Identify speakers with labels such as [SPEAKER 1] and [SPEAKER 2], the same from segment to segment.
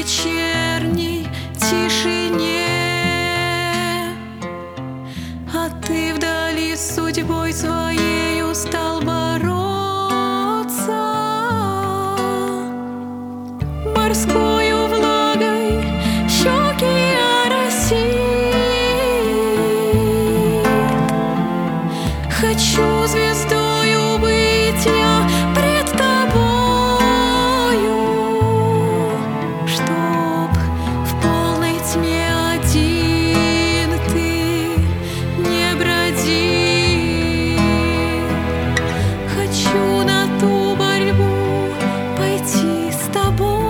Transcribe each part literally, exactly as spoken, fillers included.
[SPEAKER 1] вечерней тишине, а ты вдали с судьбой своею стал бороться. Морскою влагой щеки оросит. Хочу звездою быть я пред тобою, чтоб в полной тьме один ты не бродил. Хочу на ту борьбу пойти с тобою.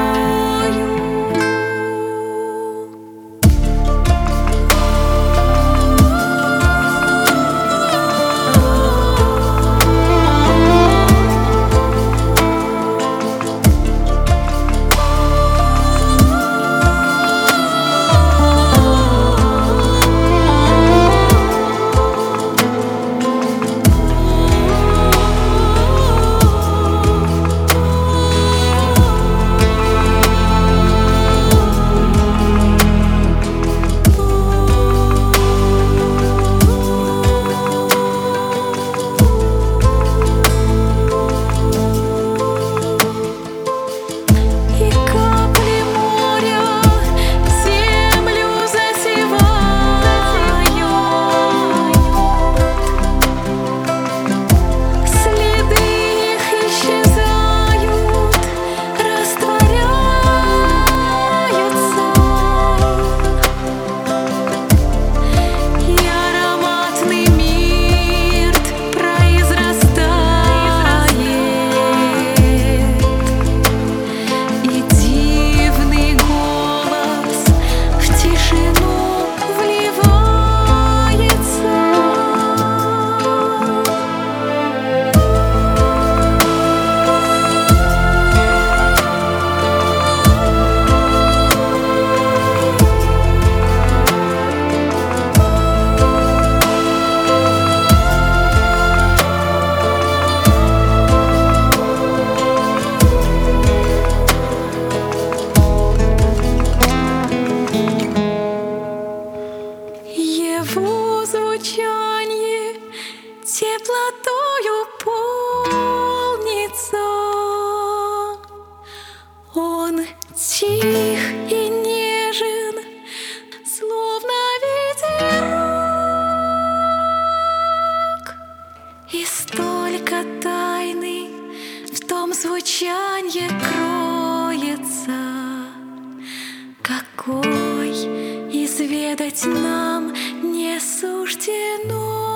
[SPEAKER 1] Его звучанье теплотою полнится. Он тих и нежен, словно ветерок, и столько тайны в том звучанье кроется, какой изведать нам не суждено.